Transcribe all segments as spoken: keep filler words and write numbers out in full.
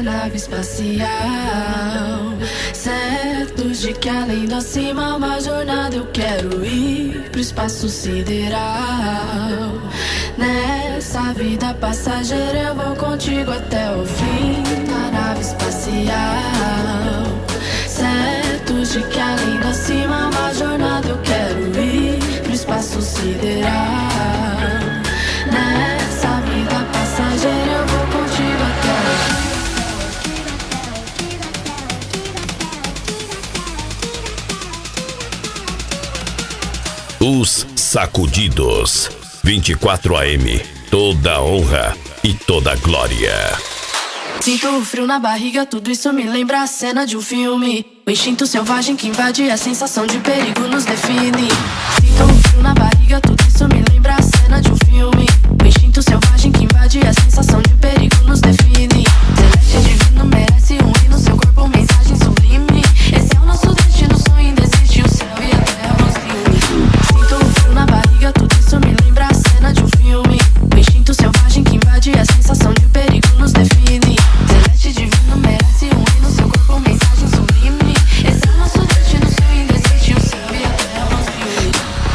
nave espacial, certos de que além do acima uma jornada eu quero ir pro espaço sideral. Nessa vida passageira eu vou contigo até o fim da nave espacial, certos de que além do acima uma jornada eu quero ir pro espaço sideral. Nessa vida passageira eu vou contigo até o fim. Os Sacudidos. vinte e quatro A M. Toda honra e toda glória. Sinto o frio na barriga, tudo isso me lembra a cena de um filme. O instinto selvagem que invade, a sensação de perigo nos define. Sinto o frio na barriga, tudo isso me lembra a cena de um filme. O instinto selvagem que invade, a sensação de perigo nos define. Celeste divino merece um hino, seu corpo mensagem sublime. Esse é o nosso destino, sonho indesiste, o céu e a terra nos une. Sinto o frio na barriga, tudo isso me lembra a cena de um filme. O instinto selvagem que invade, a sensação de perigo nos define. Celeste divino merece um hino, seu corpo mensagem sublime. Esse é o nosso destino, sonho indesiste, o céu e a terra nos une.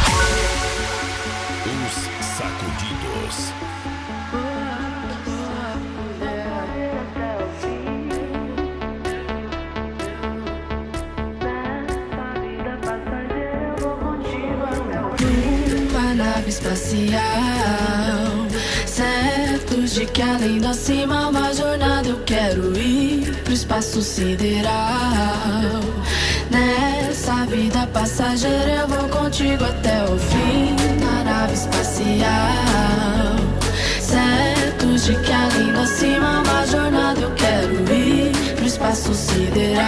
Os Sacudidos. Uma nave espacial, certos de que além do acima uma jornada eu quero ir pro espaço sideral. Nessa vida passageira eu vou contigo até o fim da nave espacial, certos de que além do acima uma jornada eu quero ir pro espaço sideral.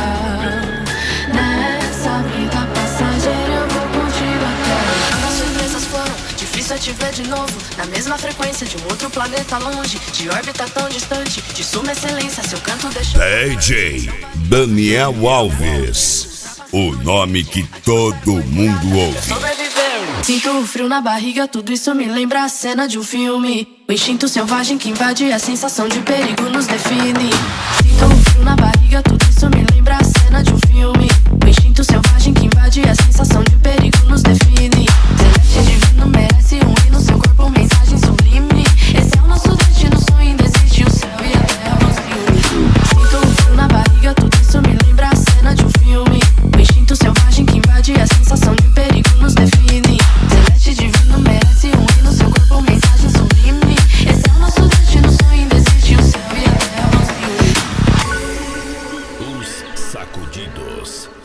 Nessa vida passageira eu vou contigo até o fim. As surpresas foram, difícil é te ver de novo, na mesma frequência de um outro planeta longe, de órbita tão distante, de suma excelência, seu canto deixou... D J Daniel Alves, o nome que todo mundo ouve. Sinto o frio na barriga, tudo isso me lembra a cena de um filme. O instinto selvagem que invade, a sensação de perigo nos define. Sinto o frio na barriga, tudo isso me lembra a cena de um filme. O instinto selvagem que invade, a sensação de perigo nos define. Celeste divino merece um hino, seu corpo mensagem sublime. Esse é o nosso destino, sonho indesiste, o céu e a terra nos une. Sinto o frio na barriga, tudo isso me lembra a cena de um filme. O instinto selvagem que invade, a sensação de perigo nos define. Celeste divino merece um hino, seu corpo mensagem sublime. Esse é o nosso destino, sonho indesiste, o céu e a terra nos une. Os Sacudidos.